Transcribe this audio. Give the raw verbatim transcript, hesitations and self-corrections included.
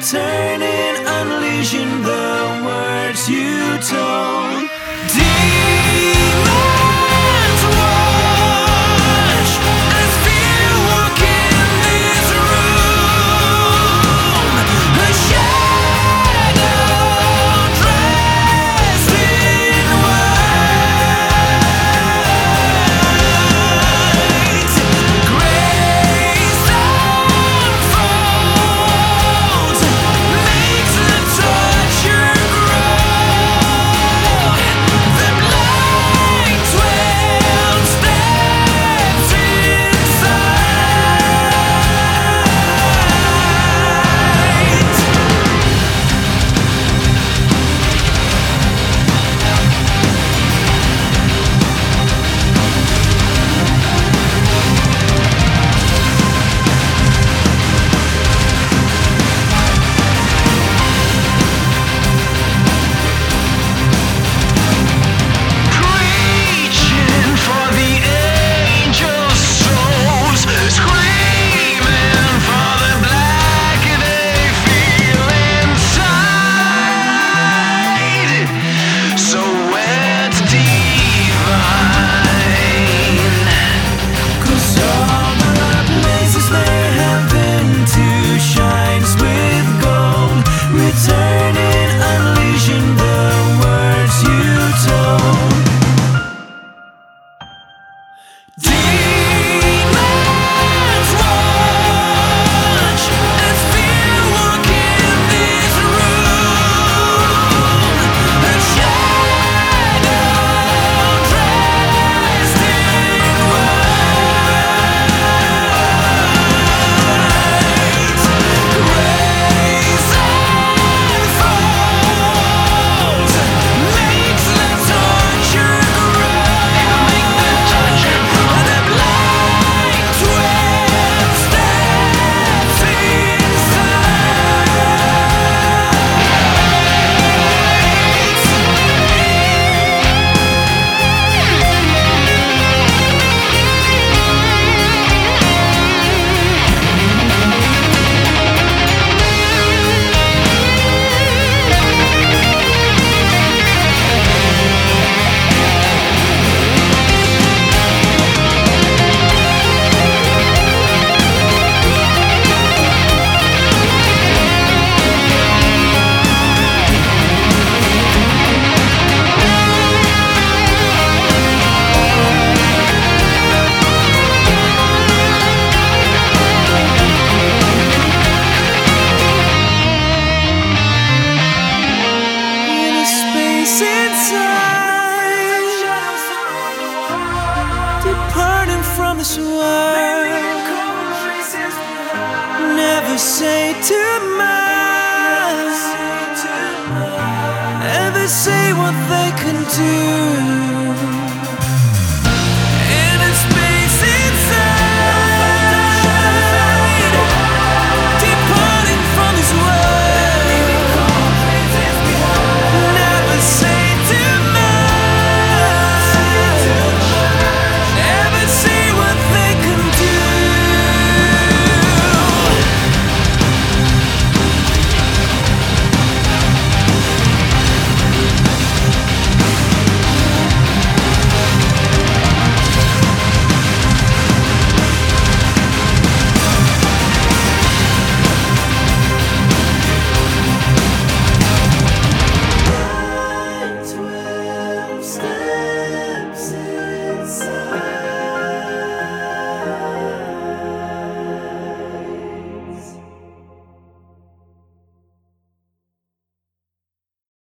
returning, unleashing the words you told. Demons watch as fear walk in this room. A shadow dressed in white. Grace unfolds, makes the torture grow. The blind twelve steps inside. Reaching for the angels' souls, screaming for the black they feel inside. So it's divine. 'Cause all the places they have been to shines with gold, returning, unleashing the words you told. Demons watch as fear walk in this room. A shadow dressed in white. Grace unfolds, makes the torture grow. The blind twelve steps in a space inside, departing from this world. Never say too much, never say what they can do.